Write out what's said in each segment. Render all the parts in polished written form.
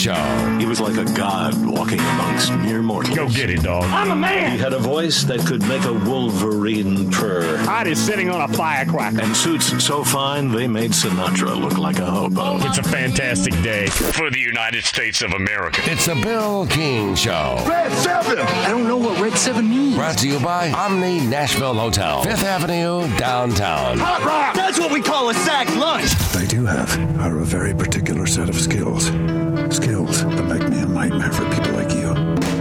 Show. He was like a god walking amongst mere mortals. Go get it, dog. I'm a man. He had a voice that could make a wolverine purr. Heart is sitting on a firecracker. And suits so fine they made Sinatra look like a hobo. It's a fantastic day for the United States of America. It's the Bill King Show. Red 7! I don't know what Red 7 means. Brought to you by Omni Nashville Hotel, 5th Avenue, downtown. Hot rock! That's what we call a sack lunch. They do have are a very particular set of skills. Skills that make me a nightmare for people like you.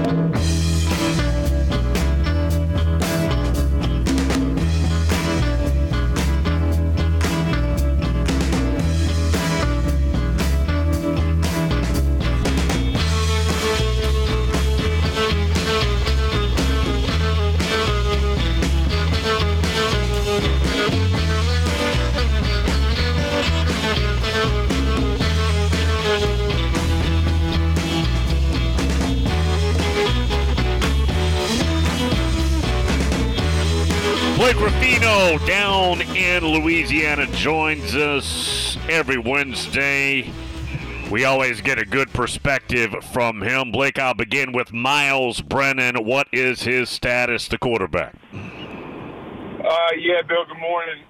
Blake Ruffino down in Louisiana joins us every Wednesday. We always get a good perspective from him. Blake, I'll begin with Miles Brennan. What is his status, the quarterback? Yeah, Bill, good morning.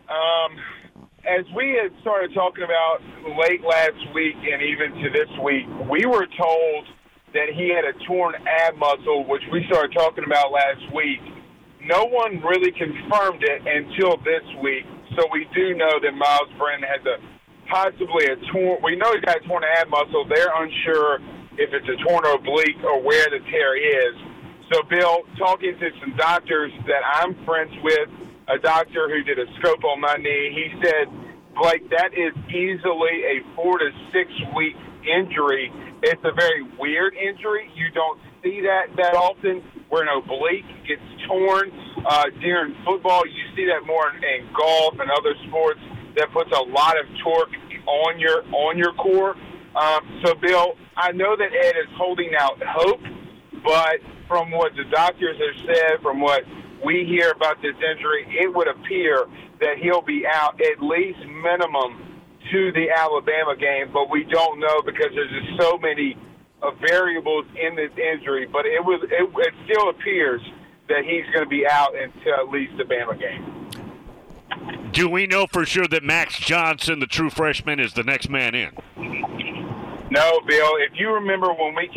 As we had started talking about late last week and even to this week, we were told that he had a torn ab muscle, which we started talking about last week. No one really confirmed it until this week, so we do know that Miles Brennan has possibly a torn. We know he's got a torn ab muscle. They're unsure if it's a torn oblique or where the tear is. So, Bill, talking to some doctors that I'm friends with, a doctor who did a scope on my knee, he said, Blake, that is easily a 4 to 6 week injury. It's a very weird injury. You don't see that often, where an oblique gets torn during football. You see that more in golf and other sports that puts a lot of torque on your core. So, Bill, I know that Ed is holding out hope, but from what the doctors have said, from what we hear about this injury, it would appear that he'll be out at least minimum to the Alabama game, but we don't know because there's just so many variables in this injury. But it still appears that he's going to be out until at least the Bama game. Do we know for sure that Max Johnson, the true freshman, is the next man in? No, Bill. If you remember when I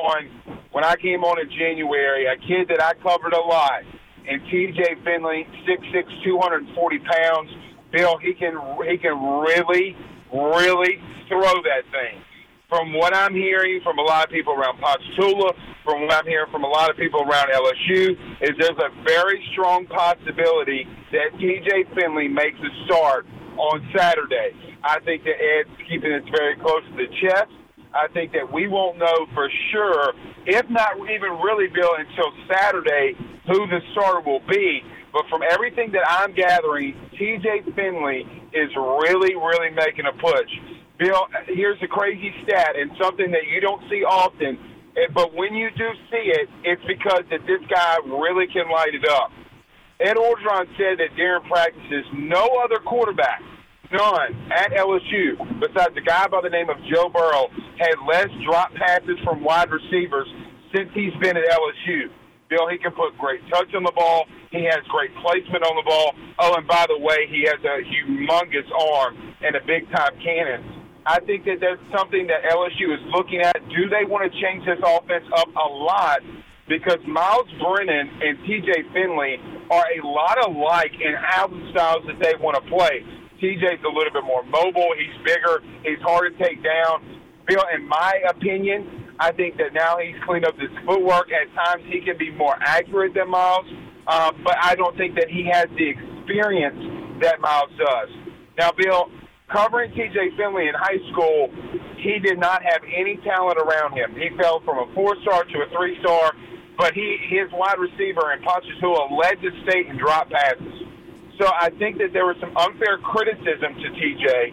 came on in January, a kid that I covered a lot, and T.J. Finley, 6'6", 240 pounds. Bill, he can really, really throw that thing. From what I'm hearing from a lot of people around Ponchatoula, from what I'm hearing from a lot of people around LSU, is there's a very strong possibility that T.J. Finley makes a start on Saturday. I think that Ed's keeping it very close to the chest. I think that we won't know for sure, if not even really, Bill, until Saturday, who the starter will be. But from everything that I'm gathering, T.J. Finley is really, really making a push. Bill, here's a crazy stat and something that you don't see often, but when you do see it, it's because that this guy really can light it up. Ed Orgeron said that during practices, no other quarterback, none, at LSU, besides a guy by the name of Joe Burrow, had less drop passes from wide receivers since he's been at LSU. Bill, he can put great touch on the ball. He has great placement on the ball. Oh, and by the way, he has a humongous arm and a big-time cannon. I think that that's something that LSU is looking at. Do they want to change this offense up a lot? Because Miles Brennan and T.J. Finley are a lot alike in how the styles that they want to play. TJ's a little bit more mobile. He's bigger. He's hard to take down. Bill, in my opinion, I think that now he's cleaned up his footwork. At times he can be more accurate than Miles, but I don't think that he has the experience that Miles does. Now, Bill, covering T.J. Finley in high school, he did not have any talent around him. He fell from a 4-star to a 3-star, but his wide receiver in Ponchatoula led the state in drop passes. So I think that there was some unfair criticism to T.J.,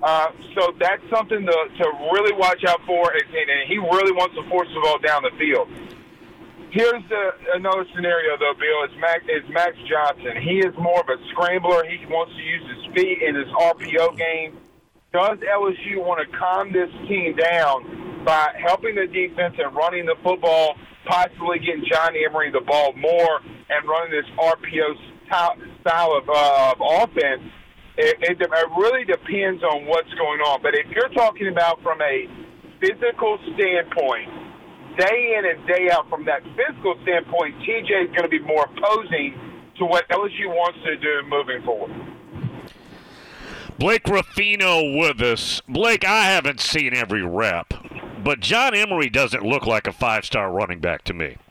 so that's something to really watch out for, and he really wants to force the ball down the field. Here's another scenario, though, Bill. It's Max Johnson. He is more of a scrambler. He wants to use his feet in his RPO game. Does LSU want to calm this team down by helping the defense and running the football, possibly getting John Emery the ball more and running this RPO style of offense. It really depends on what's going on. But if you're talking about from a physical standpoint, day in and day out, from that physical standpoint, TJ is going to be more opposing to what LSU wants to do moving forward. Blake Ruffino with us. Blake, I haven't seen every rep, but John Emery doesn't look like a five-star running back to me.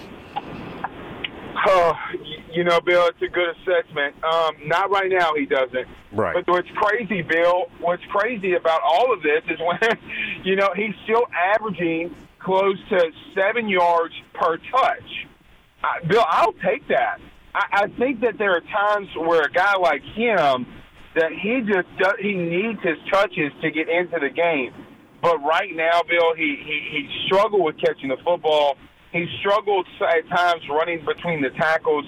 Bill, it's a good assessment. Not right now, he doesn't. Right. But what's crazy, Bill, what's crazy about all of this is when, he's still averaging close to 7 yards per touch. Bill, I'll take that. I think that there are times where a guy like him, that he needs his touches to get into the game. But right now, Bill, he struggled with catching the football. He struggled at times running between the tackles.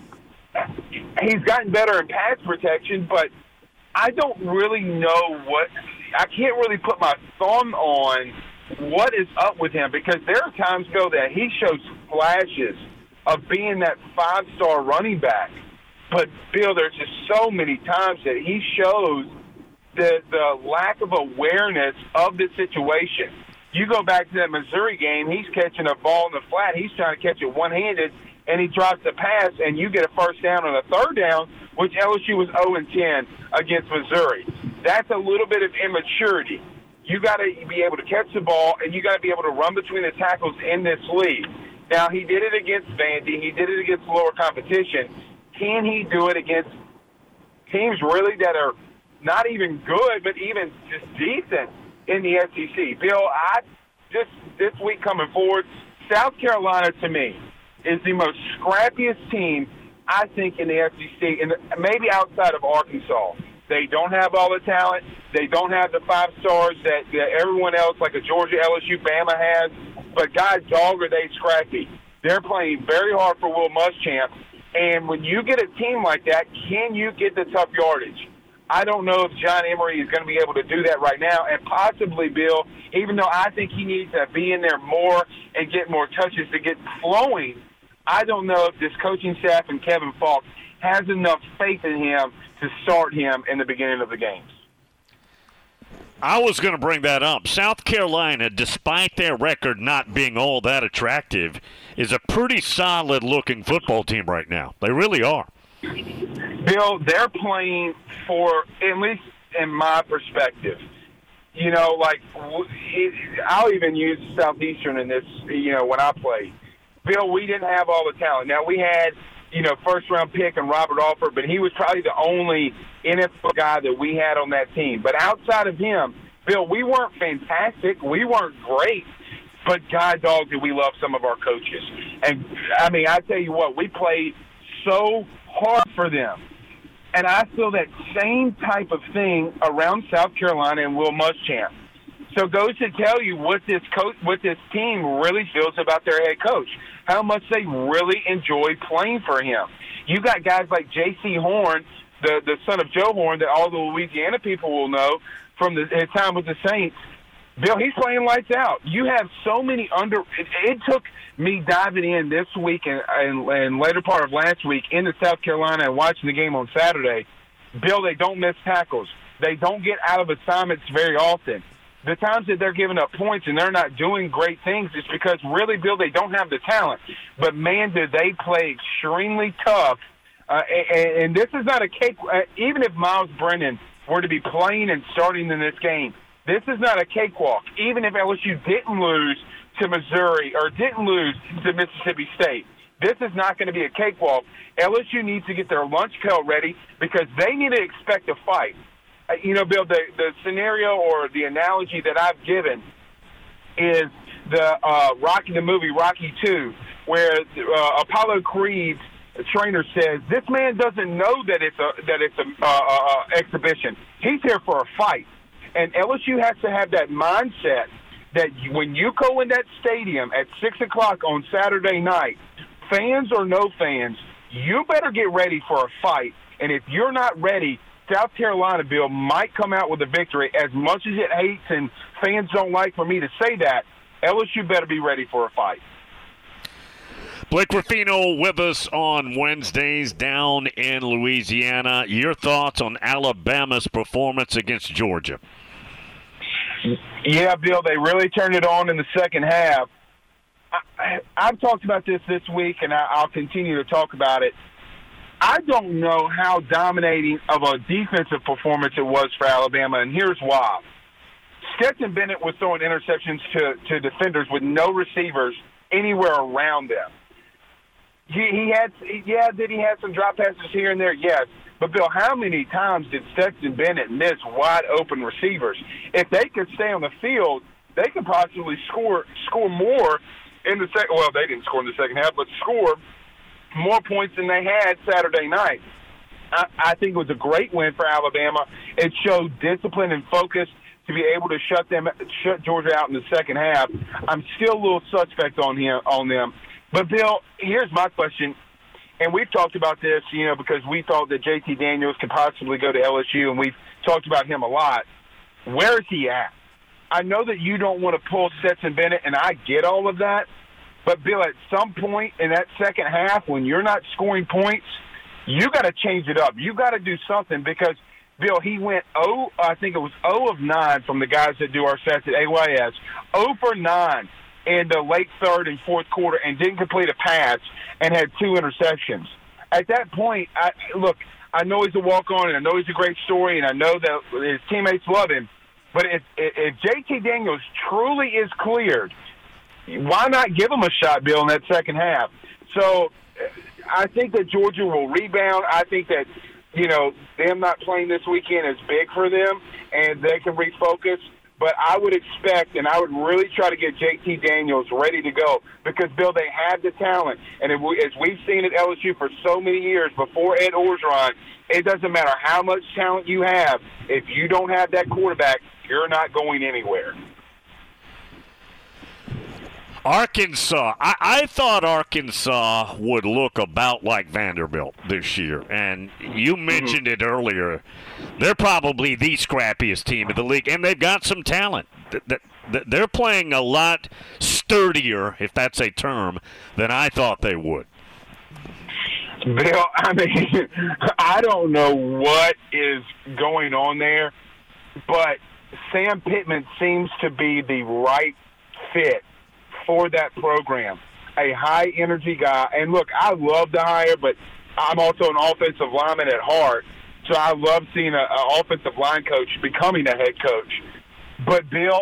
He's gotten better in pass protection, but I don't really know I can't really put my thumb on what is up with him, because there are times, Bill, that he shows flashes of being that five-star running back. But, Bill, there's just so many times that he shows the lack of awareness of the situation. You go back to that Missouri game, he's catching a ball in the flat. He's trying to catch it one-handed, and he drops the pass, and you get a first down on a third down, which LSU was 0-10 against Missouri. That's a little bit of immaturity. You got to be able to catch the ball, and you got to be able to run between the tackles in this league. Now, he did it against Vandy. He did it against lower competition. Can he do it against teams really that are not even good, but even just decent in the SEC? Bill, this week coming forward, South Carolina, to me, is the most scrappiest team, I think, in the SEC, and maybe outside of Arkansas. They don't have all the talent. They don't have the five stars that everyone else, like a Georgia, LSU, Bama has. But, God, dog, are they scrappy. They're playing very hard for Will Muschamp. And when you get a team like that, can you get the tough yardage? I don't know if John Emery is going to be able to do that right now. And possibly, Bill, even though I think he needs to be in there more and get more touches to get flowing, I don't know if this coaching staff and Kevin Falk has enough faith in him to start him in the beginning of the games. I was going to bring that up. South Carolina, despite their record not being all that attractive, is a pretty solid-looking football team right now. They really are. Bill, they're playing for, at least in my perspective, I'll even use Southeastern in this, when I played. Bill, we didn't have all the talent. Now, we had, first-round pick and Robert Alford, but he was probably the only NFL guy that we had on that team. But outside of him, Bill, we weren't fantastic. We weren't great. But, God, dog, did we love some of our coaches. And, I tell you what, we played so hard for them. And I feel that same type of thing around South Carolina and Will Muschamp. So it goes to tell you what this team really feels about their head coach, how much they really enjoy playing for him. You got guys like J.C. Horn, the son of Joe Horn, that all the Louisiana people will know from his time with the Saints. Bill, he's playing lights out. You have so many it took me diving in this week and later part of last week into South Carolina and watching the game on Saturday. Bill, they don't miss tackles. They don't get out of assignments very often. The times that they're giving up points and they're not doing great things is because, really, Bill, they don't have the talent. But, man, do they play extremely tough. And this is not a cake. Even if Miles Brennan were to be playing and starting in this game, this is not a cakewalk. Even if LSU didn't lose to Missouri or didn't lose to Mississippi State, this is not going to be a cakewalk. LSU needs to get their lunch pail ready because they need to expect a fight. Bill, the scenario or the analogy that I've given is the movie Rocky II, where Apollo Creed's trainer says, "This man doesn't know that it's a exhibition. He's here for a fight." And LSU has to have that mindset that when you go in that stadium at 6 o'clock on Saturday night, fans or no fans, you better get ready for a fight. And if you're not ready, South Carolina, Bill, might come out with a victory. As much as it hates and fans don't like for me to say that, LSU better be ready for a fight. Blake Ruffino with us on Wednesdays down in Louisiana. Your thoughts on Alabama's performance against Georgia? Yeah, Bill, they really turned it on in the second half. I've talked about this week, and I'll continue to talk about it. I don't know how dominating of a defensive performance it was for Alabama, and here's why. Stetson Bennett was throwing interceptions to defenders with no receivers anywhere around them. Did he have some drop passes here and there? Yes. But, Bill, how many times did Stetson Bennett miss wide-open receivers? If they could stay on the field, they could possibly score more in the second. Well, they didn't score in the second half, but score more points than they had Saturday night. I think it was a great win for Alabama. It showed discipline and focus to be able to shut Georgia out in the second half. I'm still a little suspect on them. But, Bill, here's my question. And we've talked about this, because we thought that J.T. Daniels could possibly go to LSU, and we've talked about him a lot. Where is he at? I know that you don't want to pull Stetson Bennett, and I get all of that. But, Bill, at some point in that second half, when you're not scoring points, you got to change it up. You got to do something because, Bill, he went 0 of 9 from the guys that do our stats at AYS. 0 for 9 in the late third and fourth quarter and didn't complete a pass and had 2 interceptions. At that point, I know he's a walk-on and I know he's a great story and I know that his teammates love him. But if J.T. Daniels truly is cleared, why not give him a shot, Bill, in that second half? So I think that Georgia will rebound. I think that, them not playing this weekend is big for them and they can refocus. But I would expect, and I would really try to get J.T. Daniels ready to go because, Bill, they have the talent. And as we've seen at LSU for so many years before Ed Orgeron, it doesn't matter how much talent you have. If you don't have that quarterback, you're not going anywhere. Arkansas. I thought Arkansas would look about like Vanderbilt this year. And you mentioned it earlier. They're probably the scrappiest team in the league, and they've got some talent. They're playing a lot sturdier, if that's a term, than I thought they would. Bill, I don't know what is going on there, but Sam Pittman seems to be the right fit for that program. A high-energy guy. And, look, I love the hire, but I'm also an offensive lineman at heart, so I love seeing an offensive line coach becoming a head coach. But, Bill,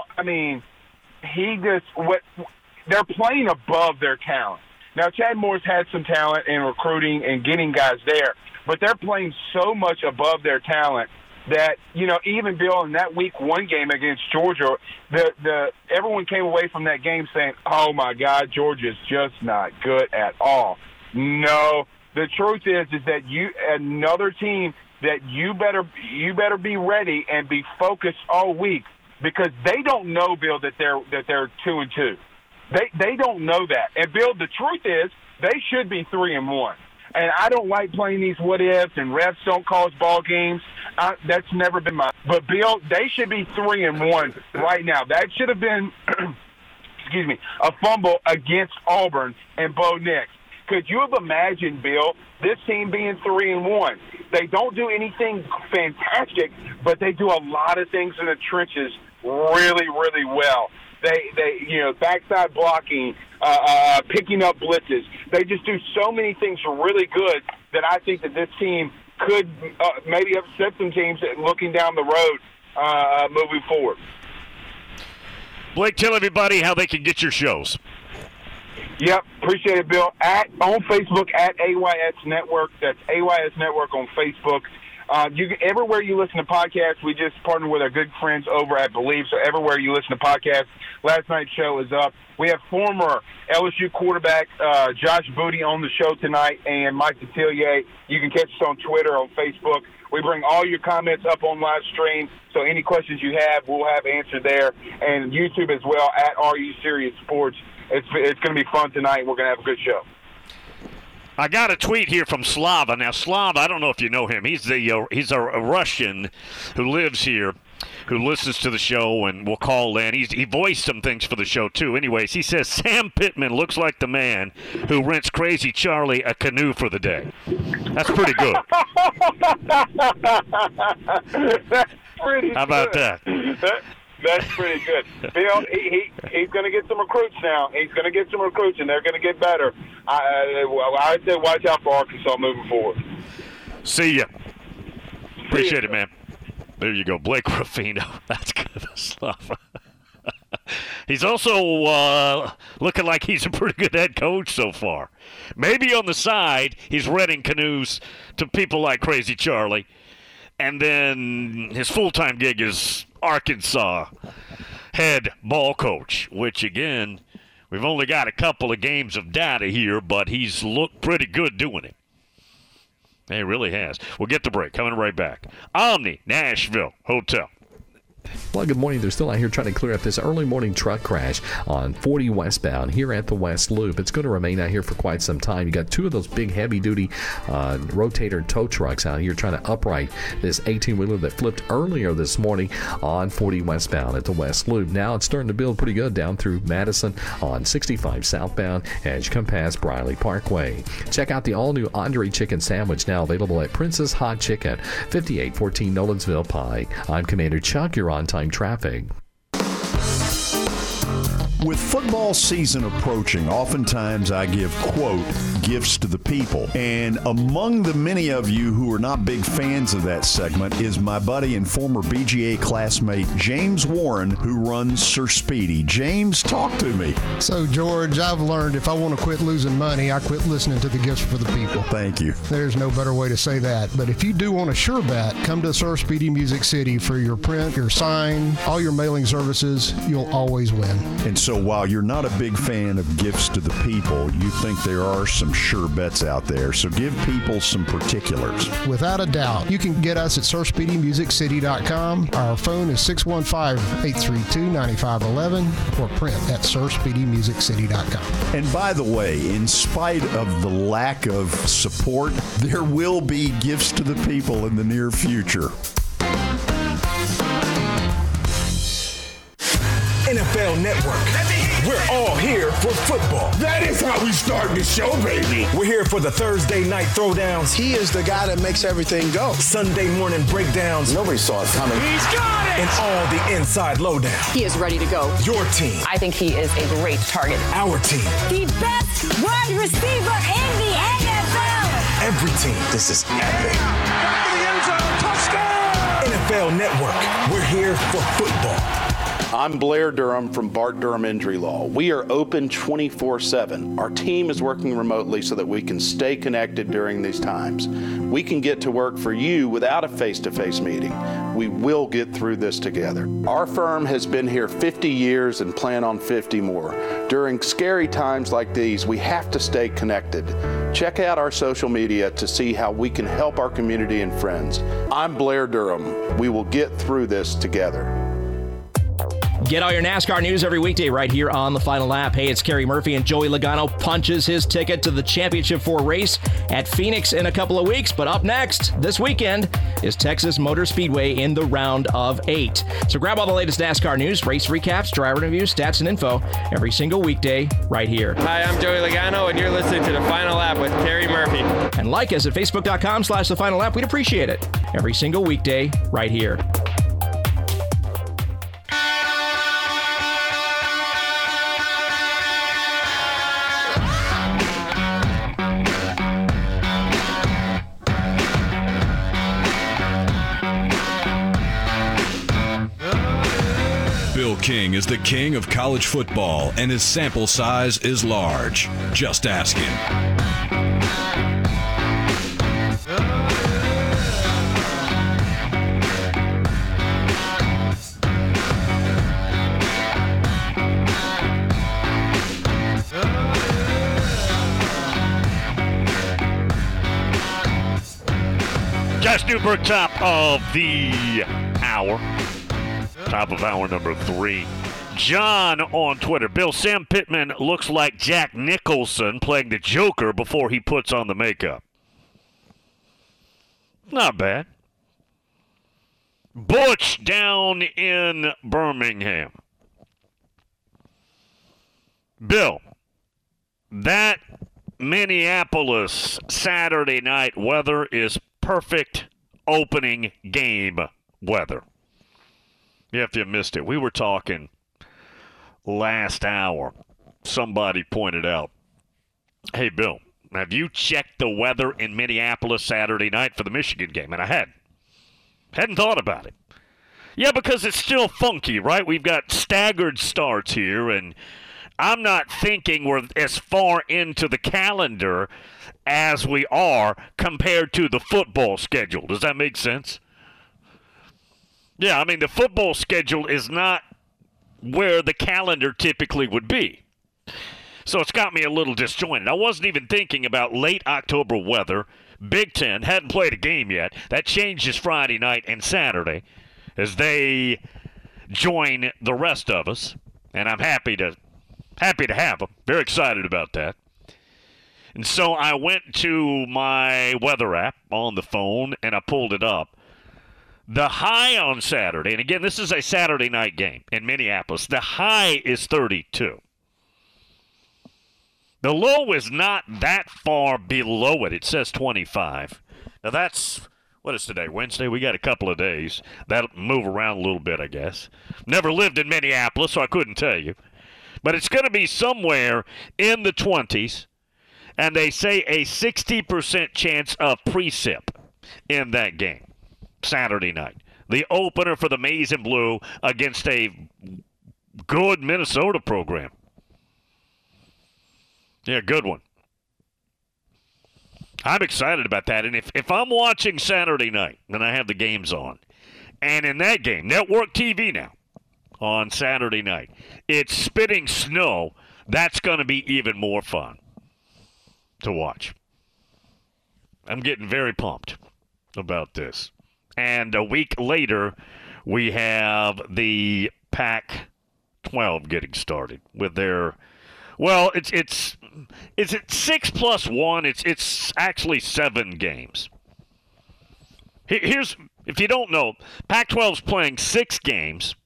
they're playing above their talent. Now, Chad Moore's had some talent in recruiting and getting guys there, but they're playing so much above their talent that, even, Bill, in that week 1 game against Georgia, everyone came away from that game saying, oh, my God, Georgia's just not good at all. No, the truth is that another team that you better be ready and be focused all week because they don't know, Bill, that they're 2-2. They don't know that. And, Bill, the truth is they should be 3-1. And I don't like playing these what-ifs and refs don't cause ball games. That's never been my – but, Bill, they should be 3-1 right now. That should have been, a fumble against Auburn and Bo Nix. Could you have imagined, Bill, this team being 3-1? They don't do anything fantastic, but they do a lot of things in the trenches really, really well. They backside blocking, picking up blitzes. They just do so many things really good that I think that this team could maybe upset some teams looking down the road moving forward. Blake, tell everybody how they can get your shows. Yep, appreciate it, Bill. On Facebook at AYS Network. That's AYS Network on Facebook. Everywhere you listen to podcasts, we just partnered with our good friends over at Believe. So everywhere you listen to podcasts, last night's show is up. We have former LSU quarterback Josh Booty on the show tonight and Mike Detillier. You can catch us on Twitter, on Facebook. We bring all your comments up on live stream, so any questions you have, we'll have answered there. And YouTube as well, at RU Serious Sports. It's going to be fun tonight. We're going to have a good show. I got a tweet here from Slava. Now, Slava, I don't know if you know him. He's a Russian who lives here, who listens to the show and will call in. He voiced some things for the show, too. Anyways, he says, Sam Pittman looks like the man who rents Crazy Charlie a canoe for the day. That's pretty good. That's pretty How about good. that? That's pretty good. Bill, he's going to get some recruits now. He's going to get some recruits, and they're going to get better. I said watch out for Arkansas moving forward. See ya. Appreciate it, man. There you go, Blake Ruffino. That's good stuff. He's also looking like he's a pretty good head coach so far. Maybe on the side, he's renting canoes to people like Crazy Charlie. And then his full-time gig is Arkansas head ball coach, which, again, we've only got a couple of games of data here, but he's looked pretty good doing it. He really has. We'll get the break. Coming right back. Omni Nashville Hotel. Well, good morning. They're still out here trying to clear up this early morning truck crash on 40 westbound here at the West Loop. It's going to remain out here for quite some time. You got two of those big heavy-duty rotator tow trucks out here trying to upright this 18-wheeler that flipped earlier this morning on 40 westbound at the West Loop. Now it's starting to build pretty good down through Madison on 65 southbound as you come past Briley Parkway. Check out the all-new Andre Chicken Sandwich now available at Princess Hot Chicken, 5814 Nolensville Pike. I'm Commander Chuck. You're on-time traffic. With football season approaching, oftentimes I give, quote, gifts to the people. And among the many of you who are not big fans of that segment is my buddy and former BGA classmate, James Warren, who runs Sir Speedy. James, talk to me. So, George, I've learned if I want to quit losing money, I quit listening to the gifts for the people. Thank you. There's no better way to say that. But if you do want a sure bet, come to Sir Speedy Music City for your print, your sign, all your mailing services. You'll always win. And so while you're not a big fan of gifts to the people, you think there are some sure bets out there. So give people some particulars. Without a doubt. You can get us at SirSpeedyMusicCity.com. Our phone is 615-832-9511 or print at SirSpeedyMusicCity.com. And by the way, in spite of the lack of support, there will be gifts to the people in the near future. NFL Network. We're all here for football. That is how we start the show, baby. We're here for the Thursday night throwdowns. He is the guy that makes everything go. Sunday morning breakdowns. Nobody saw it coming. He's got it! And all the inside lowdown. He is ready to go. Your team. I think he is a great target. Our team. The best wide receiver in the NFL. Every team. This is epic. Back to the end zone. Touchdown! NFL Network. We're here for football. I'm Blair Durham from Bart Durham Injury Law. We are open 24/7. Our team is working remotely so that we can stay connected during these times. We can get to work for you without a face-to-face meeting. We will get through this together. Our firm has been here 50 years and plan on 50 more. During scary times like these, we have to stay connected. Check out our social media to see how we can help our community and friends. I'm Blair Durham. We will get through this together. Get all your NASCAR news every weekday right here on The Final Lap. Hey, it's Kerry Murphy, and Joey Logano punches his ticket to the Championship 4 race at Phoenix in a couple of weeks. But up next, this weekend, is Texas Motor Speedway in the round of 8. So grab all the latest NASCAR news, race recaps, driver reviews, stats, and info every single weekday right here. Hi, I'm Joey Logano, and you're listening to The Final Lap with Kerry Murphy. And like us at Facebook.com/The Final Lap. We'd appreciate it. Every single weekday right here. Bill King is the king of college football, and his sample size is large. Just ask him. Josh Newberg, top of the hour. Top of hour number 3. John on Twitter. Bill, Sam Pittman looks like Jack Nicholson playing the Joker before he puts on the makeup. Not bad. Butch down in Birmingham. Bill, that Minneapolis Saturday night weather is perfect opening game weather. If you missed it, we were talking last hour. Somebody pointed out, hey, Bill, have you checked the weather in Minneapolis Saturday night for the Michigan game? And I hadn't thought about it. Yeah, because it's still funky, right? We've got staggered starts here, and I'm not thinking we're as far into the calendar as we are compared to the football schedule. Does that make sense? Yeah, I mean, the football schedule is not where the calendar typically would be. So it's got me a little disjointed. I wasn't even thinking about late October weather. Big Ten hadn't played a game yet. That changes Friday night and Saturday as they join the rest of us. And I'm happy to have them. Very excited about that. And so I went to my weather app on the phone, and I pulled it up. The high on Saturday, and again, this is a Saturday night game in Minneapolis. The high is 32. The low is not that far below it. It says 25. Now that's, what is today, Wednesday? We got a couple of days. That'll move around a little bit, I guess. Never lived in Minneapolis, so I couldn't tell you. But it's going to be somewhere in the 20s, and they say a 60% chance of precip in that game. Saturday night. The opener for the Maize and Blue against a good Minnesota program. Yeah, good one. I'm excited about that. And if I'm watching Saturday night, then I have the games on. And in that game, network TV now on Saturday night, it's spitting snow. That's going to be even more fun to watch. I'm getting very pumped about this. And a week later, we have the Pac-12 getting started with their, well, is it 6 plus 1? It's actually 7 games. Here's, if you don't know, Pac-12's playing 6 games.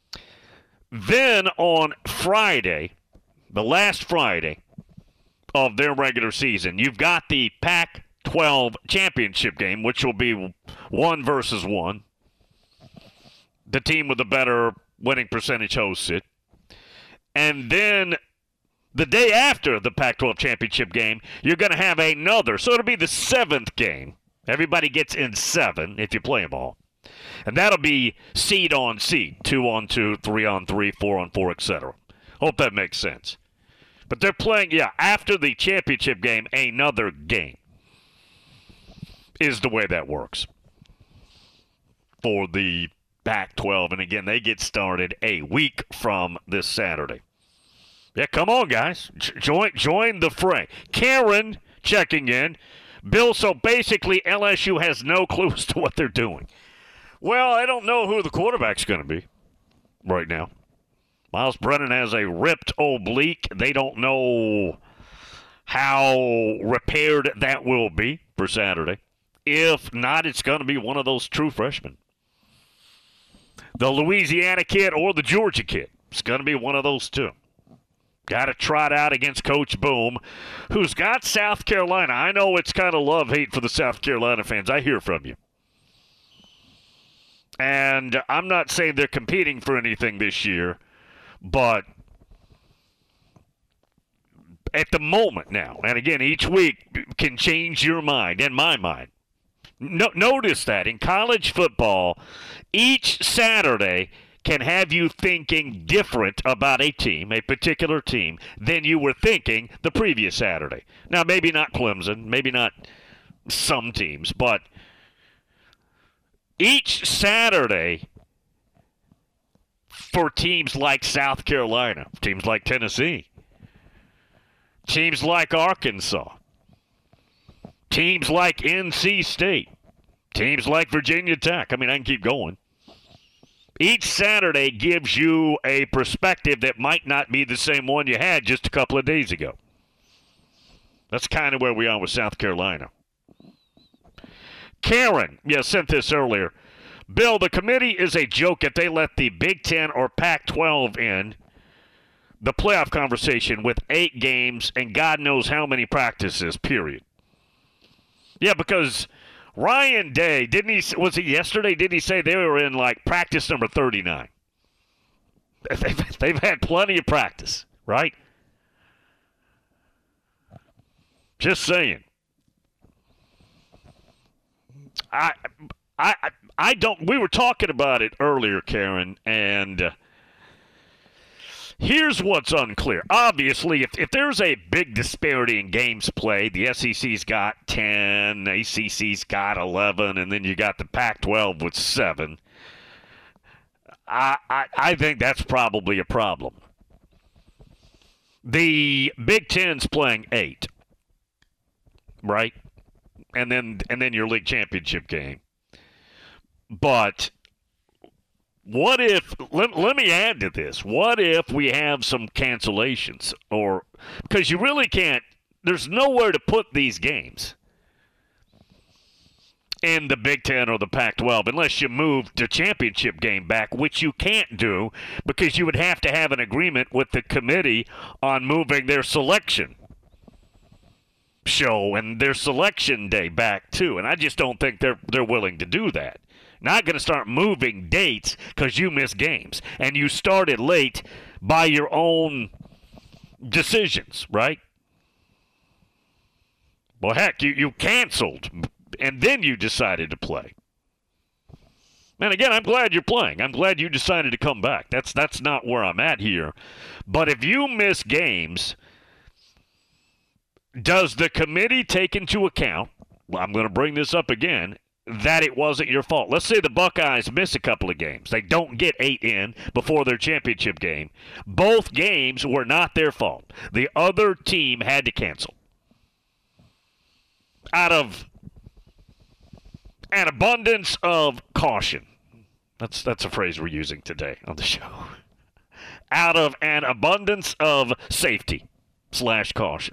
Then on Friday, the last Friday of their regular season, you've got the Pac-12 championship game, which will be 1 versus 1. The team with the better winning percentage hosts it. And then the day after the Pac-12 championship game, you're going to have another. So it'll be the 7th game. Everybody gets in 7 if you play them all. And that'll be seed on seed, 2 on 2, 3 on 3, 4 on 4, etc. Hope that makes sense. But they're playing, after the championship game, another game is the way that works for the Pac-12. And again, they get started a week from this Saturday. Yeah, come on, guys. Join the fray. Karen checking in. Bill, so basically LSU has no clue as to what they're doing. Well, I don't know who the quarterback's going to be right now. Miles Brennan has a ripped oblique. They don't know how repaired that will be for Saturday. If not, it's going to be one of those true freshmen. The Louisiana kid or the Georgia kid. It's going to be one of those two. Got to trot out against Coach Boom, who's got South Carolina. I know it's kind of love-hate for the South Carolina fans. I hear from you. And I'm not saying they're competing for anything this year, but at the moment now, and again, each week can change your mind and my mind. Notice that in college football, each Saturday can have you thinking different about a team, a particular team, than you were thinking the previous Saturday. Now, maybe not Clemson, maybe not some teams, but each Saturday for teams like South Carolina, teams like Tennessee, teams like Arkansas, teams like NC State, teams like Virginia Tech. I mean, I can keep going. Each Saturday gives you a perspective that might not be the same one you had just a couple of days ago. That's kind of where we are with South Carolina. Karen, sent this earlier. Bill, the committee is a joke if they let the Big Ten or Pac-12 in the playoff conversation with 8 games and God knows how many practices, period. Yeah, because Ryan Day, was it yesterday? Did he say they were in, practice number 39? They've had plenty of practice, right? Just saying. I don't. We were talking about it earlier, Karen, and here's what's unclear. Obviously, if there's a big disparity in games played, the SEC's got 10, the ACC's got 11, and then you got the Pac-12 with 7. I think that's probably a problem. The Big Ten's playing 8, right? And then your league championship game. But what if, let me add to this, what if we have some cancellations? Or, because you really can't, there's nowhere to put these games in the Big Ten or the Pac-12 unless you move the championship game back, which you can't do because you would have to have an agreement with the committee on moving their selection show and their selection day back too. And I just don't think they're willing to do that. Not going to start moving dates because you missed games. And you started late by your own decisions, right? Well, heck, you canceled, and then you decided to play. And again, I'm glad you're playing. I'm glad you decided to come back. That's not where I'm at here. But if you miss games, does the committee take into account, I'm going to bring this up again, that it wasn't your fault? Let's say the Buckeyes miss a couple of games. They don't get 8 in before their championship game. Both games were not their fault. The other team had to cancel. Out of an abundance of caution. That's a phrase we're using today on the show. Out of an abundance of safety / caution.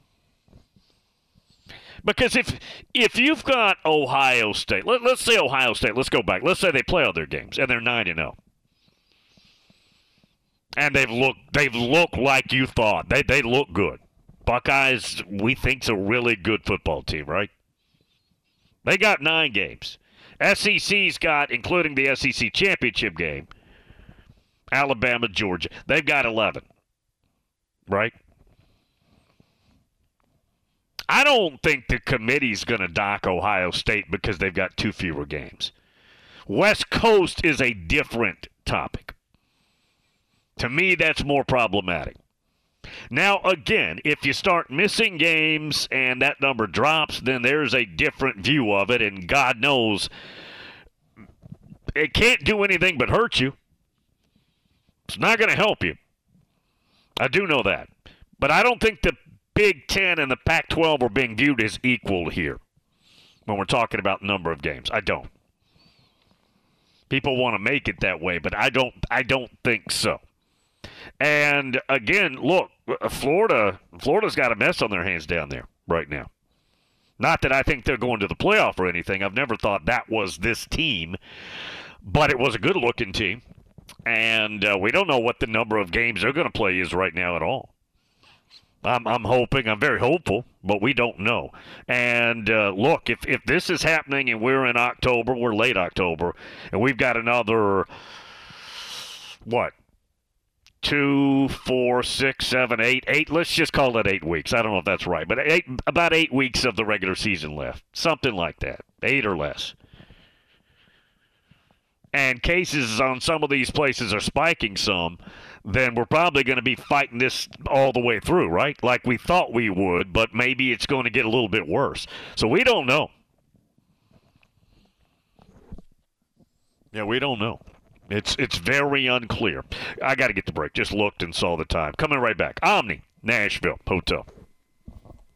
Because if you've got Ohio State, let's say Ohio State, let's go back. Let's say they play all their games and they're 9-0. And they've looked like you thought. They look good. Buckeyes, we think's a really good football team, right? They got 9 games. SEC's got, including the SEC championship game, Alabama, Georgia. They've got 11, right? I don't think the committee's going to dock Ohio State because they've got 2 fewer games. West Coast is a different topic. To me, that's more problematic. Now, again, if you start missing games and that number drops, then there's a different view of it, and God knows it can't do anything but hurt you. It's not going to help you. I do know that. But I don't think the Big Ten and the Pac-12 are being viewed as equal here when we're talking about number of games. I don't. People want to make it that way, but I don't think so. And again, look, Florida's got a mess on their hands down there right now. Not that I think they're going to the playoff or anything. I've never thought that was this team, but it was a good-looking team. And we don't know what the number of games they're going to play is right now at all. I'm hoping, I'm very hopeful, but we don't know. And look, if this is happening and we're in October, we're late October, and we've got another, 2, 4, 6, 7, 8, let's just call it 8 weeks. I don't know if that's right, but about 8 weeks of the regular season left. Something like that, 8 or less. And cases on some of these places are spiking some, then we're probably going to be fighting this all the way through, right? Like we thought we would, but maybe it's going to get a little bit worse. So we don't know. Yeah, we don't know. It's very unclear. I got to get the break. Just looked and saw the time. Coming right back. Omni, Nashville Hotel.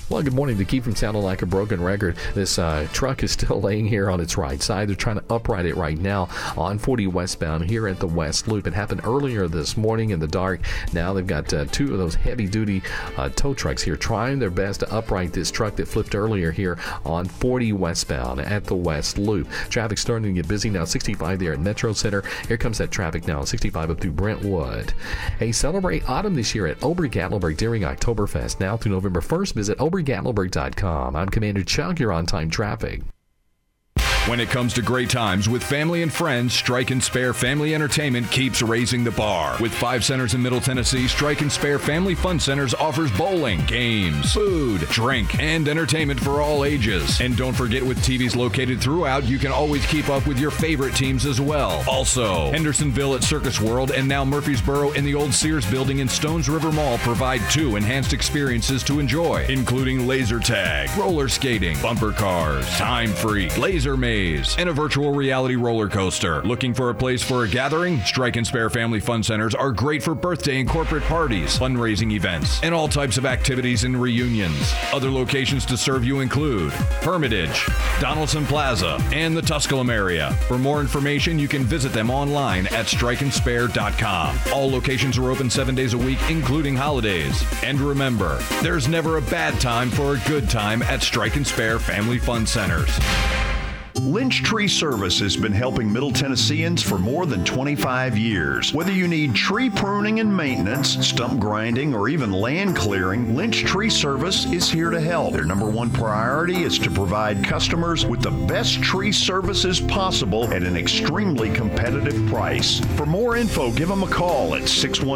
Well, good morning. To keep from sounding like a broken record, this truck is still laying here on its right side. They're trying to upright it right now on 40 westbound here at the West Loop. It happened earlier this morning in the dark. Now they've got two of those heavy-duty tow trucks here trying their best to upright this truck that flipped earlier here on 40 westbound at the West Loop. Traffic's starting to get busy now. 65 there at Metro Center. Here comes that traffic now. 65 up through Brentwood. Hey, celebrate autumn this year at Ober-Gatlinburg during Oktoberfest. Now through November 1st, visit Ober-Gatlinburg.com. I'm Commander Chuck. You're on time traffic. When it comes to great times with family and friends, Strike and Spare Family Entertainment keeps raising the bar. With 5 centers in Middle Tennessee, Strike and Spare Family Fun Centers offers bowling, games, food, drink, and entertainment for all ages. And don't forget, with TVs located throughout, you can always keep up with your favorite teams as well. Also, Hendersonville at Circus World and now Murfreesboro in the old Sears building in Stones River Mall provide 2 enhanced experiences to enjoy, including laser tag, roller skating, bumper cars, time freak, laser maze, and a virtual reality roller coaster. Looking for a place for a gathering? Strike and Spare Family Fun Centers are great for birthday and corporate parties, fundraising events, and all types of activities and reunions. Other locations to serve you include Hermitage, Donaldson Plaza, and the Tusculum area. For more information, you can visit them online at strikeandspare.com. All locations are open 7 days a week, including holidays. And remember, there's never a bad time for a good time at Strike and Spare Family Fun Centers. Lynch Tree Service has been helping Middle Tennesseans for more than 25 years. Whether you need tree pruning and maintenance, stump grinding, or even land clearing, Lynch Tree Service is here to help. Their number one priority is to provide customers with the best tree services possible at an extremely competitive price. For more info, give them a call at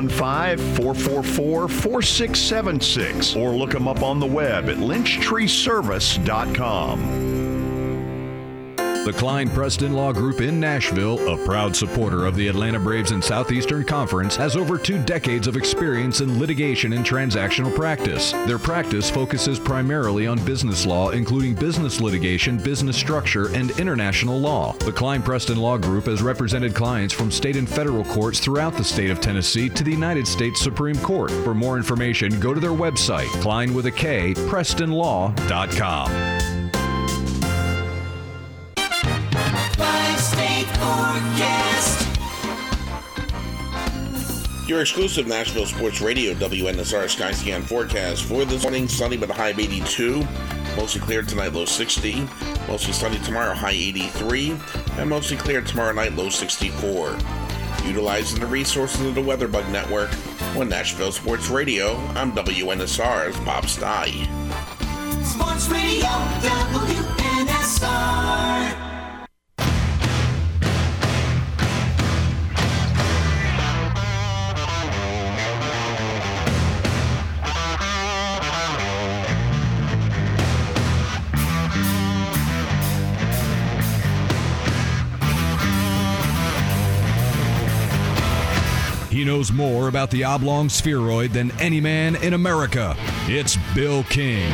615-444-4676 or look them up on the web at lynchtreeservice.com. The Klein Preston Law Group in Nashville, a proud supporter of the Atlanta Braves and Southeastern Conference, has over 2 decades of experience in litigation and transactional practice. Their practice focuses primarily on business law, including business litigation, business structure, and international law. The Klein Preston Law Group has represented clients from state and federal courts throughout the state of Tennessee to the United States Supreme Court. For more information, go to their website, KleinWithAK.PrestonLaw.com. Your exclusive Nashville Sports Radio WNSR Skyscan forecast for this morning: sunny but a high of 82. Mostly clear tonight, low 60. Mostly sunny tomorrow, high 83. And mostly clear tomorrow night, low 64. Utilizing the resources of the WeatherBug Network on Nashville Sports Radio, I'm WNSR's Bob Stye. Sports Radio WNSR. He knows more about the oblong spheroid than any man in America. It's Bill King.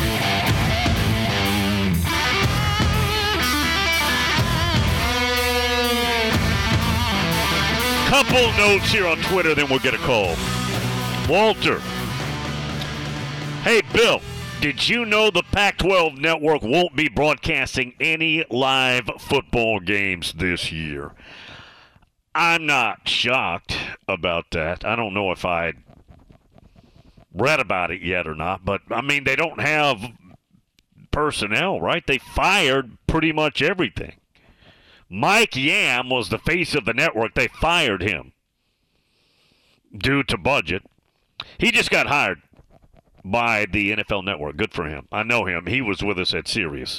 Couple notes here on Twitter, then we'll get a call. Walter. Hey, Bill, did you know the Pac-12 network won't be broadcasting any live football games this year? I'm not shocked about that. I don't know if I read about it yet or not, but, I mean, they don't have personnel, right? They fired pretty much everything. Mike Yam was the face of the network. They fired him due to budget. He just got hired by the NFL Network. Good for him. I know him. He was with us at Sirius.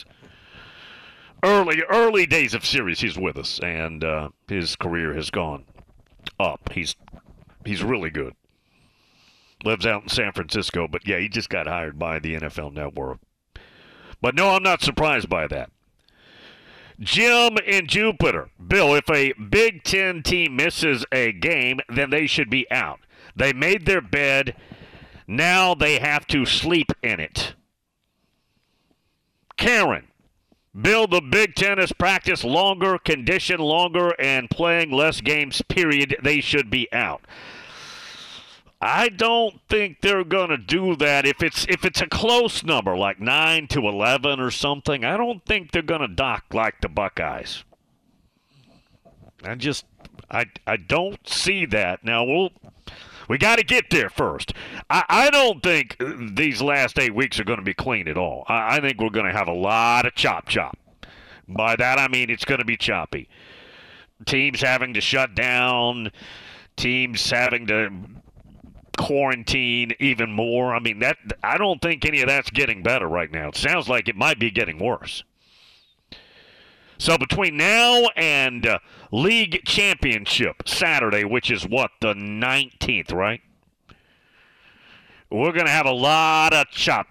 Early days of Sirius, he's with us, and his career has gone up. He's really good. Lives out in San Francisco, but yeah, he just got hired by the NFL Network. But no, I'm not surprised by that. Jim in Jupiter. Bill, if a Big Ten team misses a game, then they should be out. They made their bed. Now they have to sleep in it. Karen. Bill, the Big Ten has practiced longer, conditioned longer, and playing less games, period. They should be out. I don't think they're going to do that. If it's a close number, like 9-11 or something, I don't think they're going to dock like the Buckeyes. I don't see that. Now, we got to get there first. I don't think these last 8 weeks are going to be clean at all. I think we're going to have a lot of chop. By that, I mean it's going to be choppy. Teams having to shut down, teams having to quarantine even more. I mean, I don't think any of that's getting better right now. It sounds like it might be getting worse. So between now and league championship Saturday, which is what, the 19th, right? We're going to have a lot of chop.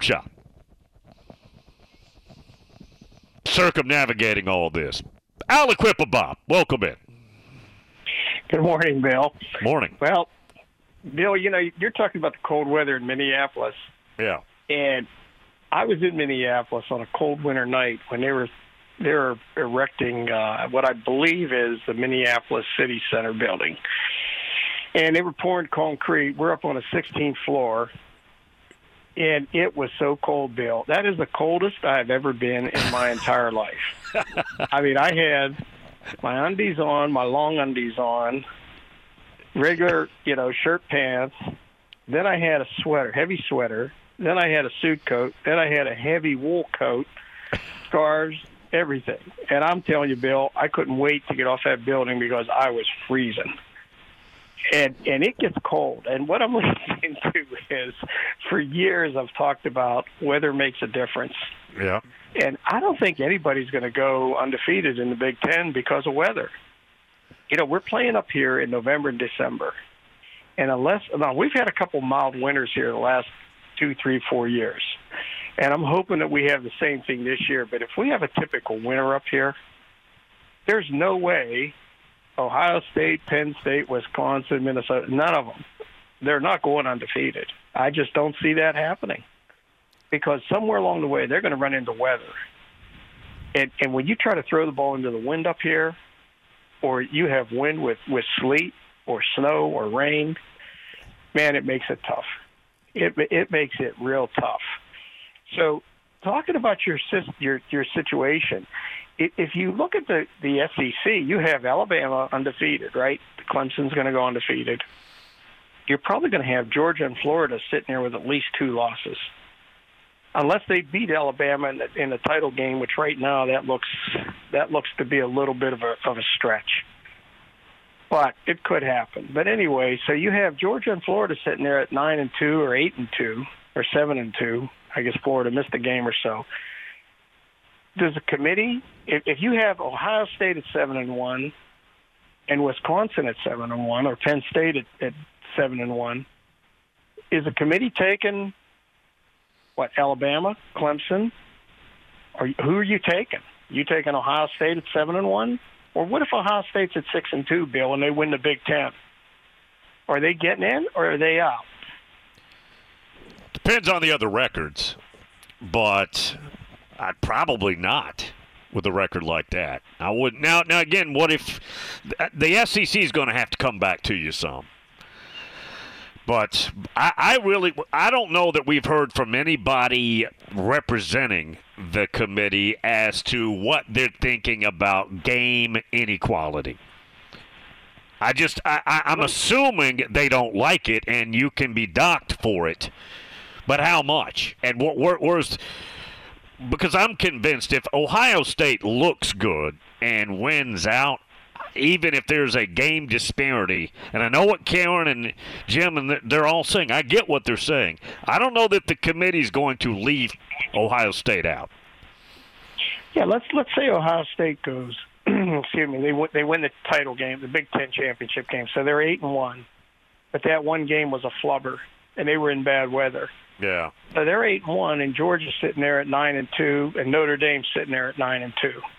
Circumnavigating all this. Al Equipa Bob, welcome in. Good morning, Bill. Morning. Well, Bill, you're talking about the cold weather in Minneapolis. Yeah. And I was in Minneapolis on a cold winter night when they were erecting what I believe is the Minneapolis City Center building. And they were pouring concrete. We're up on a 16th floor. And it was so cold, Bill. That is the coldest I've ever been in my entire life. I mean, I had my undies on, my long undies on, regular, shirt, pants. Then I had a sweater, heavy sweater. Then I had a suit coat. Then I had a heavy wool coat, scarves, everything. And I'm telling you, Bill, I couldn't wait to get off that building because I was freezing. And it gets cold. And what I'm listening to is, for years I've talked about weather makes a difference. Yeah. And I don't think anybody's going to go undefeated in the Big Ten because of weather. We're playing up here in November and December. And we've had a couple mild winters here the last 2, 3, 4 years. And I'm hoping that we have the same thing this year. But if we have a typical winter up here, there's no way Ohio State, Penn State, Wisconsin, Minnesota, none of them, they're not going undefeated. I just don't see that happening because somewhere along the way they're going to run into weather. And when you try to throw the ball into the wind up here, or you have wind with sleet or snow or rain, man, it makes it tough. It makes it real tough. So talking about your situation, if you look at the SEC, you have Alabama undefeated, right? Clemson's going to go undefeated. You're probably going to have Georgia and Florida sitting there with at least 2 losses, unless they beat Alabama in the title game, which right now that looks to be a little bit of a stretch. But it could happen. But anyway, so you have Georgia and Florida sitting there at 9-2 or 8-2 or 7-2. I guess Florida missed a game or so. Does a committee, if you have Ohio State at 7-1 and Wisconsin at 7-1 or Penn State at 7-1, is a committee taking Alabama, Clemson, or who are you taking? You taking Ohio State at 7-1, or what if Ohio State's at 6-2, Bill, and they win the Big Ten? Are they getting in or are they out? Depends on the other records, but I'd probably not with a record like that. I would now again. What if the SEC is going to have to come back to you some? But I don't know that we've heard from anybody representing the committee as to what they're thinking about game inequality. I'm assuming they don't like it, and you can be docked for it. But how much? And where's? Because I'm convinced if Ohio State looks good and wins out, even if there's a game disparity, and I know what Karen and Jim and they're all saying. I get what they're saying. I don't know that the committee's going to leave Ohio State out. Yeah, let's say Ohio State goes. Excuse me. They win the title game, the Big Ten championship game. So they're 8-1, but that one game was a flubber, and they were in bad weather. Yeah. So they're 8-1, and Georgia's sitting there at 9-2, and Notre Dame's sitting there at 9-2.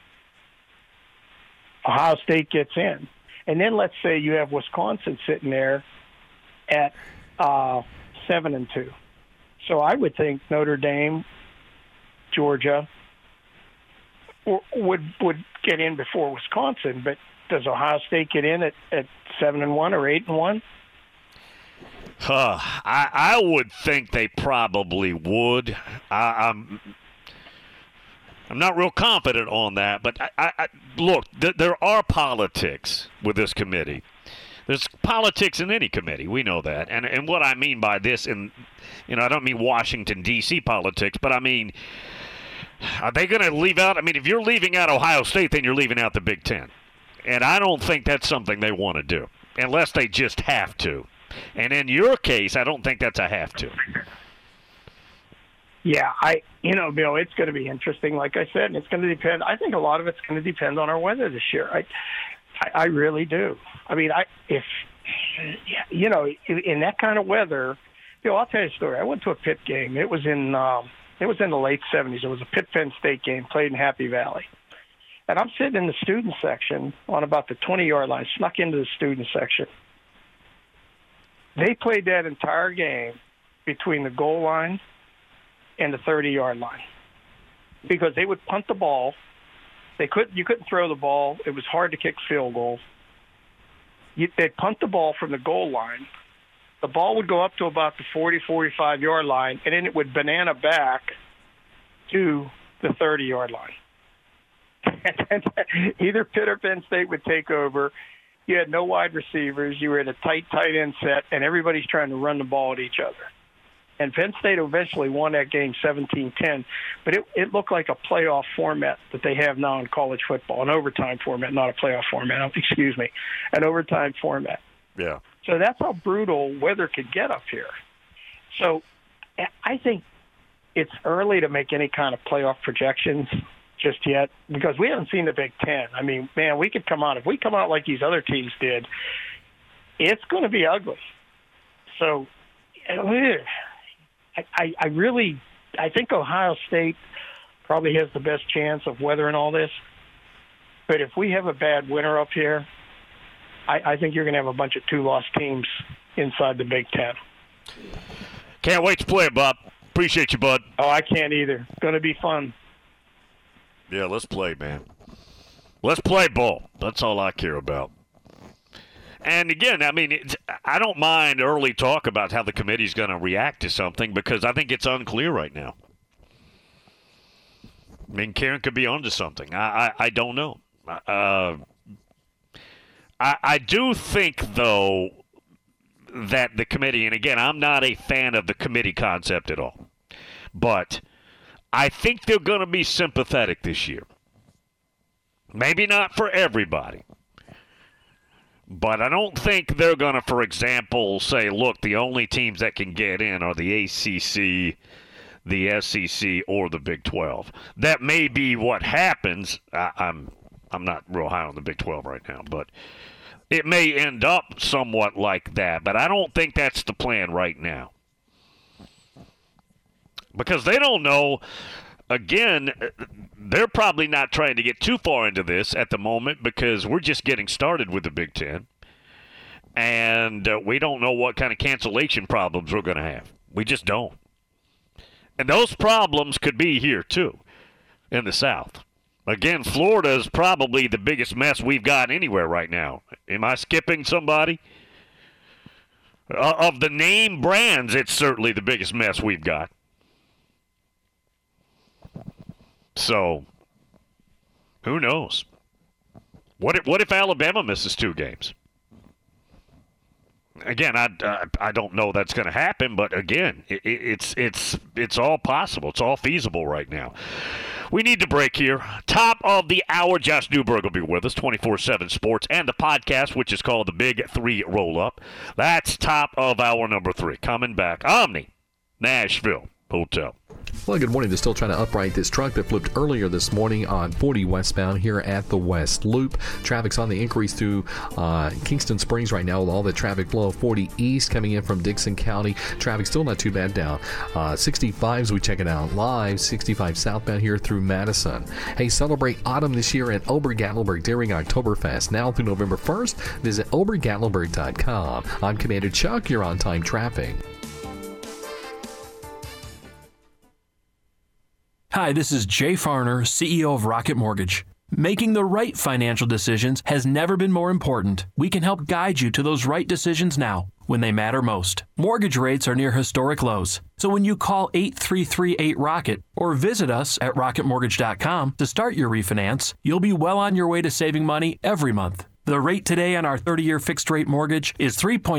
Ohio State gets in, and then let's say you have Wisconsin sitting there at 7-2. So I would think Notre Dame, Georgia, would get in before Wisconsin. But does Ohio State get in at 7-1 or 8-1? I would think they probably would. I'm not real confident on that, but look, there are politics with this committee. There's politics in any committee. We know that. And what I mean by this, I don't mean Washington, D.C. politics, but I mean, are they going to leave out? I mean, if you're leaving out Ohio State, then you're leaving out the Big Ten. And I don't think that's something they want to do, unless they just have to. And in your case, I don't think that's a have to. Yeah, Bill, it's going to be interesting. Like I said, and it's going to depend. I think a lot of it's going to depend on our weather this year. I really do. I mean, in that kind of weather, Bill, I'll tell you a story. I went to a Pitt game. It was in the late 70s. It was a Pitt-Penn State game played in Happy Valley. And I'm sitting in the student section on about the 20-yard line, snuck into the student section. They played that entire game between the goal line and the 30-yard line because they would punt the ball. You couldn't throw the ball. It was hard to kick field goals. They'd punt the ball from the goal line. The ball would go up to about the 40, 45-yard line, and then it would banana back to the 30-yard line. And either Pitt or Penn State would take over. You had no wide receivers. You were in a tight end set, and everybody's trying to run the ball at each other. And Penn State eventually won that game 17-10, but it looked like a playoff format that they have now in college football, an overtime format, not a playoff format, an overtime format. Yeah. So that's how brutal weather could get up here. So I think it's early to make any kind of playoff projections just yet because we haven't seen the Big Ten. I mean, man, we could come out. If we come out like these other teams did, it's going to be ugly. So I think Ohio State probably has the best chance of weathering all this. But if we have a bad winter up here, I think you're going to have a bunch of two-loss teams inside the Big Ten. Can't wait to play it, Bob. Appreciate you, bud. Oh, I can't either. It's going to be fun. Yeah, let's play, man. Let's play ball. That's all I care about. And again, I mean, I don't mind early talk about how the committee's going to react to something because I think it's unclear right now. I mean, Karen could be onto something. I don't know. I do think, though, that the committee, and again, I'm not a fan of the committee concept at all, but I think they're going to be sympathetic this year. Maybe not for everybody. But I don't think they're going to, for example, say, look, the only teams that can get in are the ACC, the SEC, or the Big 12. That may be what happens. I'm not real high on the Big 12 right now, but it may end up somewhat like that. But I don't think that's the plan right now. Because they don't know. Again, they're probably not trying to get too far into this at the moment because we're just getting started with the Big Ten. And we don't know what kind of cancellation problems we're going to have. We just don't. And those problems could be here, too, in the South. Again, Florida is probably the biggest mess we've got anywhere right now. Am I skipping somebody? Of the name brands, it's certainly the biggest mess we've got. So, who knows? What if Alabama misses 2 games? Again, I don't know that's going to happen, but again, it's all possible. It's all feasible right now. We need to break here. Top of the hour, Josh Newberg will be with us, 24/7 Sports, and the podcast, which is called the Big 3 Roll-Up. That's top of hour number 3. Coming back, Omni, Nashville Hotel. Well, good morning. They're still trying to upright this truck that flipped earlier this morning on 40 westbound here at the West Loop. Traffic's on the increase through Kingston Springs right now with all the traffic flow. 40 east coming in from Dixon County. Traffic still not too bad down. 65s, we check it out live. 65 southbound here through Madison. Hey, celebrate autumn this year at Ober-Gatlinburg during Oktoberfest. Now through November 1st, visit obergatlinburg.com. I'm Commander Chuck. You're on time traffic. Hi, this is Jay Farner, CEO of Rocket Mortgage. Making the right financial decisions has never been more important. We can help guide you to those right decisions now, when they matter most. Mortgage rates are near historic lows. So when you call 8338-ROCKET or visit us at rocketmortgage.com to start your refinance, you'll be well on your way to saving money every month. The rate today on our 30-year fixed-rate mortgage is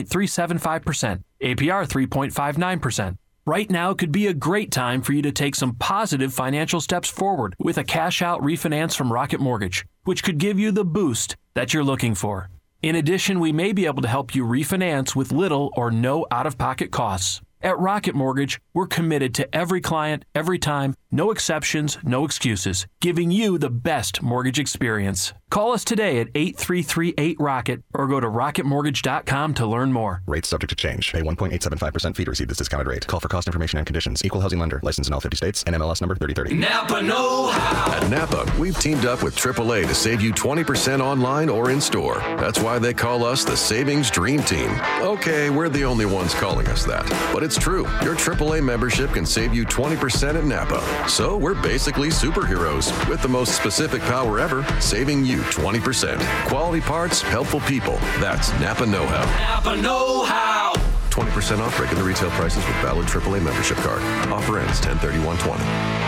3.375%, APR 3.59%. Right now could be a great time for you to take some positive financial steps forward with a cash-out refinance from Rocket Mortgage, which could give you the boost that you're looking for. In addition, we may be able to help you refinance with little or no out-of-pocket costs. At Rocket Mortgage, we're committed to every client, every time, no exceptions, no excuses, giving you the best mortgage experience. Call us today at 8338-ROCKET or go to rocketmortgage.com to learn more. Rates subject to change. Pay 1.875% fee to receive this discounted rate. Call for cost information and conditions. Equal housing lender. Licensed in all 50 states. NMLS number 3030. Napa know-how. At Napa, we've teamed up with AAA to save you 20% online or in-store. That's why they call us the Savings Dream Team. Okay, we're the only ones calling us that. But it's true. Your AAA membership can save you 20% at Napa. So we're basically superheroes with the most specific power ever, saving you 20%. Quality parts, helpful people. That's Napa know-how. Napa know-how. 20% off regular retail prices with valid AAA membership card. Offer ends 10/31/20.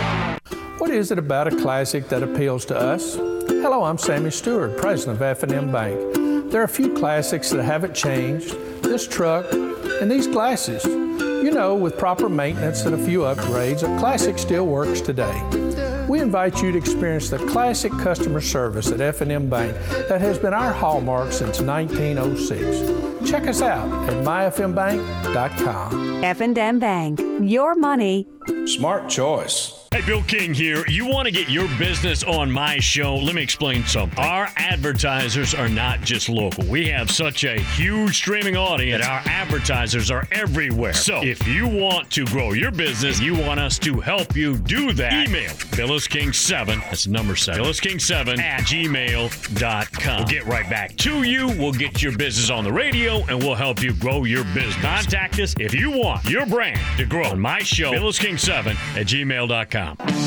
What is it about a classic that appeals to us? Hello, I'm Sammy Stewart, president of F&M Bank. There are a few classics that haven't changed. This truck and these glasses. You know, with proper maintenance and a few upgrades, a classic still works today. We invite you to experience the classic customer service at F&M Bank that has been our hallmark since 1906. Check us out at myfmbank.com. F&M Bank, your money. Smart choice. Hey, Bill King here. You want to get your business on my show? Let me explain something. Our advertisers are not just local. We have such a huge streaming audience that our advertisers are everywhere. So if you want to grow your business, you want us to help you do that, email BillisKing7, that's number 7, BillisKing7 at gmail.com. We'll get right back to you. We'll get your business on the radio, and we'll help you grow your business. Contact us if you want your brand to grow on my show, BillisKing7 at gmail.com.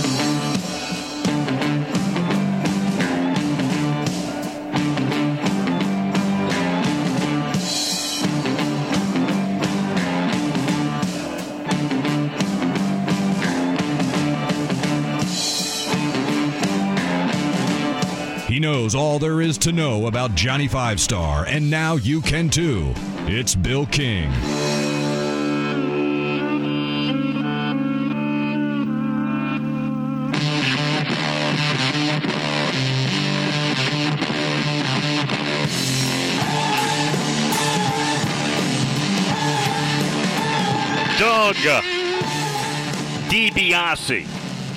He knows all there is to know about Johnny Five Star, and now you can too. It's Bill King. Doug DiBiase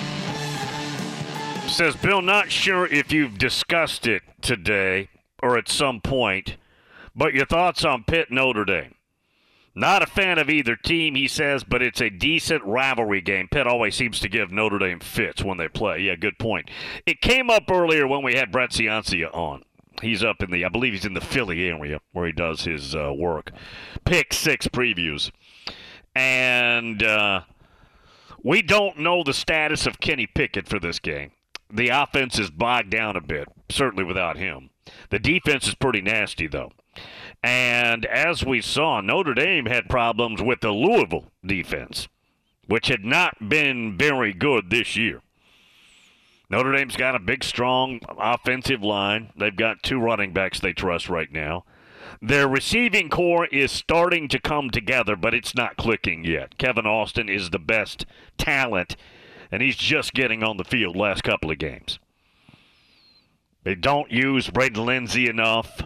says, Bill, not sure if you've discussed it today or at some point, but your thoughts on Pitt Notre Dame. Not a fan of either team, he says, but it's a decent rivalry game. Pitt always seems to give Notre Dame fits when they play. Yeah, good point. It came up earlier when we had Brett Ciancia on. He's up in I believe he's in the Philly area where he does his work. Pick 6 previews. And we don't know the status of Kenny Pickett for this game. The offense is bogged down a bit, certainly without him. The defense is pretty nasty, though. And as we saw, Notre Dame had problems with the Louisville defense, which had not been very good this year. Notre Dame's got a big, strong offensive line. They've got 2 running backs they trust right now. Their receiving core is starting to come together, but it's not clicking yet. Kevin Austin is the best talent, and he's just getting on the field last couple of games. They don't use Braden Lindsey enough.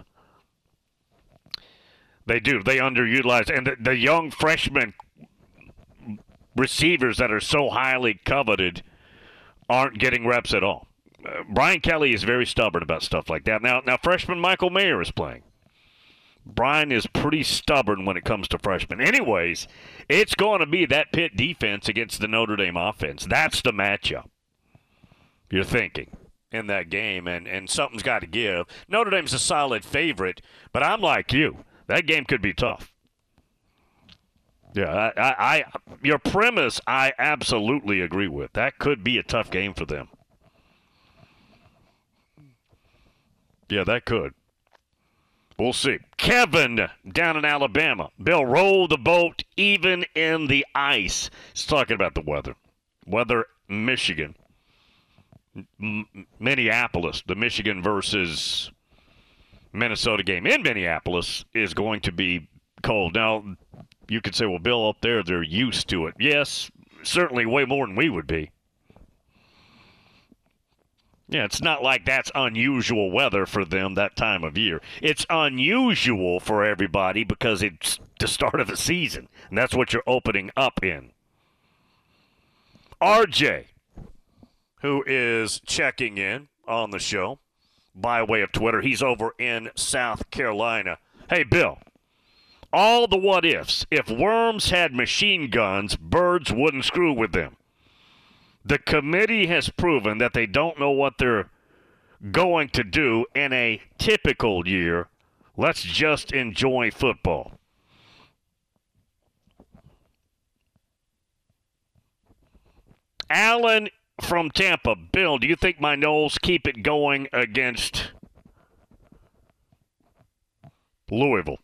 They do. They underutilize. And the young freshman receivers that are so highly coveted aren't getting reps at all. Brian Kelly is very stubborn about stuff like that. Now freshman Michael Mayer is playing. Brian is pretty stubborn when it comes to freshmen. Anyways, it's going to be that Pitt defense against the Notre Dame offense. That's the matchup you're thinking in that game, and something's got to give. Notre Dame's a solid favorite, but I'm like you. That game could be tough. Yeah, I your premise I absolutely agree with. That could be a tough game for them. Yeah, that could. We'll see. Kevin down in Alabama. Bill, roll the boat even in the ice. He's talking about the weather. Weather, Michigan. Minneapolis, the Michigan versus Minnesota game in Minneapolis is going to be cold. Now, you could say, well, Bill, up there, they're used to it. Yes, certainly way more than we would be. Yeah, it's not like that's unusual weather for them that time of year. It's unusual for everybody because it's the start of the season, and that's what you're opening up in. RJ, who is checking in on the show by way of Twitter. He's over in South Carolina. Hey, Bill, all the what-ifs. If worms had machine guns, birds wouldn't screw with them. The committee has proven that they don't know what they're going to do in a typical year. Let's just enjoy football. Alan from Tampa. Bill, do you think my Noles keep it going against Louisville?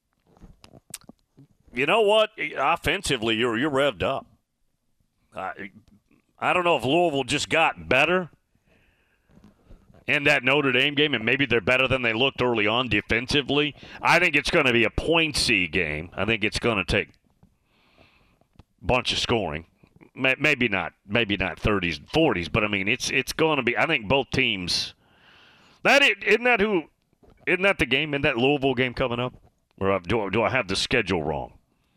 You know what? Offensively, you're revved up. I don't know if Louisville just got better in that Notre Dame game, and maybe they're better than they looked early on defensively. I think it's going to be a pointsy game. I think it's going to take a bunch of scoring. Maybe not 30s and 40s, but I mean it's going to be. I think both teams. Isn't that the game? Isn't that Louisville game coming up? Or do I have the schedule wrong?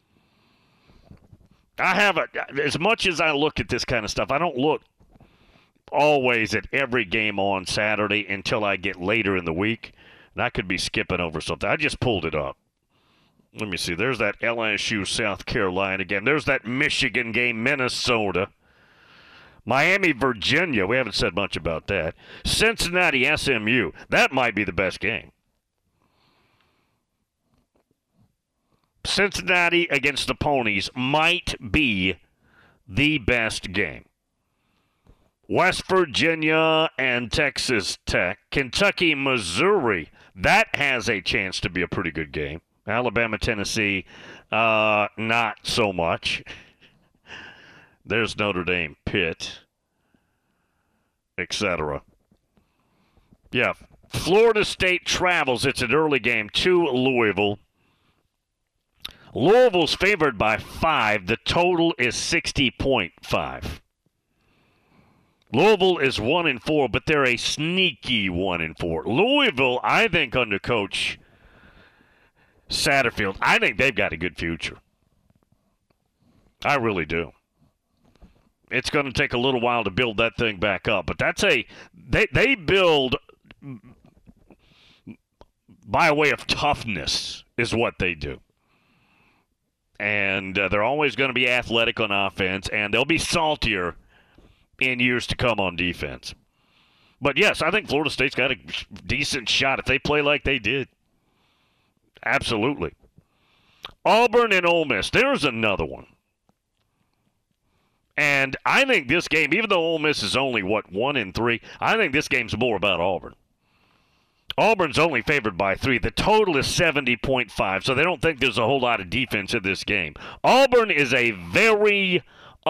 I have as much as I look at this kind of stuff, I don't look always at every game on Saturday until I get later in the week, and I could be skipping over something. I just pulled it up. Let me see. There's that LSU South Carolina game. There's that Michigan game, Minnesota. Miami, Virginia. We haven't said much about that. Cincinnati, SMU. That might be the best game. Cincinnati against the Ponies might be the best game. West Virginia and Texas Tech. Kentucky, Missouri. That has a chance to be a pretty good game. Alabama, Tennessee, not so much. There's Notre Dame, Pitt, etc. Yeah, Florida State travels. It's an early game to Louisville. Louisville's favored by 5. The total is 60.5. Louisville is 1-4, but they're a sneaky 1-4. Louisville, I think, under Coach Satterfield, I think they've got a good future. I really do. It's going to take a little while to build that thing back up, but they build by way of toughness is what they do. And they're always going to be athletic on offense, and they'll be saltier in years to come on defense. But, yes, I think Florida State's got a decent shot if they play like they did. Absolutely. Auburn and Ole Miss. There's another one. And I think this game, even though Ole Miss is only, 1-3, I think this game's more about Auburn. Auburn's only favored by 3. The total is 70.5, so they don't think there's a whole lot of defense in this game. Auburn is a very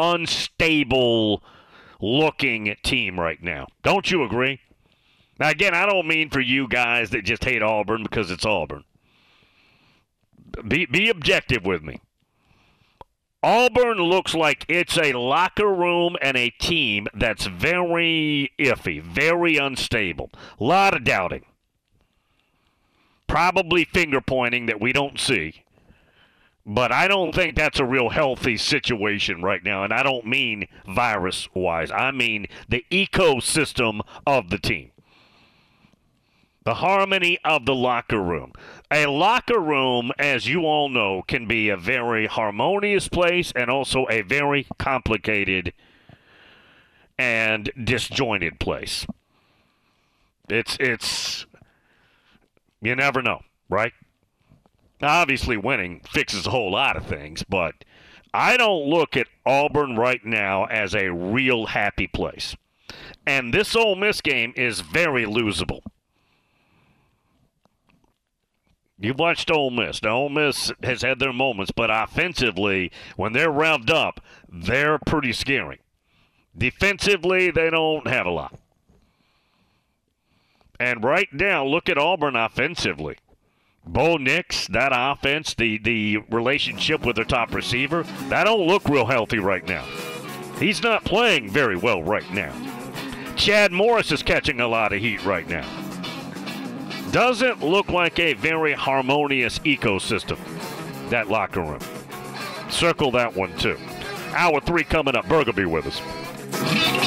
unstable-looking team right now. Don't you agree? Now, again, I don't mean for you guys that just hate Auburn because it's Auburn. Be objective with me. Auburn looks like it's a locker room and a team that's very iffy, very unstable. A lot of doubting. Probably finger-pointing that we don't see. But I don't think that's a real healthy situation right now, and I don't mean virus-wise. I mean the ecosystem of the team. The harmony of the locker room. A locker room, as you all know, can be a very harmonious place and also a very complicated and disjointed place. It's you never know, right? Obviously, winning fixes a whole lot of things, but I don't look at Auburn right now as a real happy place. And this Ole Miss game is very losable. You've watched Ole Miss. Now, Ole Miss has had their moments, but offensively, when they're revved up, they're pretty scary. Defensively, they don't have a lot. And right now, look at Auburn offensively. Bo Nix, that offense, the relationship with their top receiver, that don't look real healthy right now. He's not playing very well right now. Chad Morris is catching a lot of heat right now. Doesn't look like a very harmonious ecosystem, that locker room. Circle that one, too. Hour 3 coming up. Berger be with us.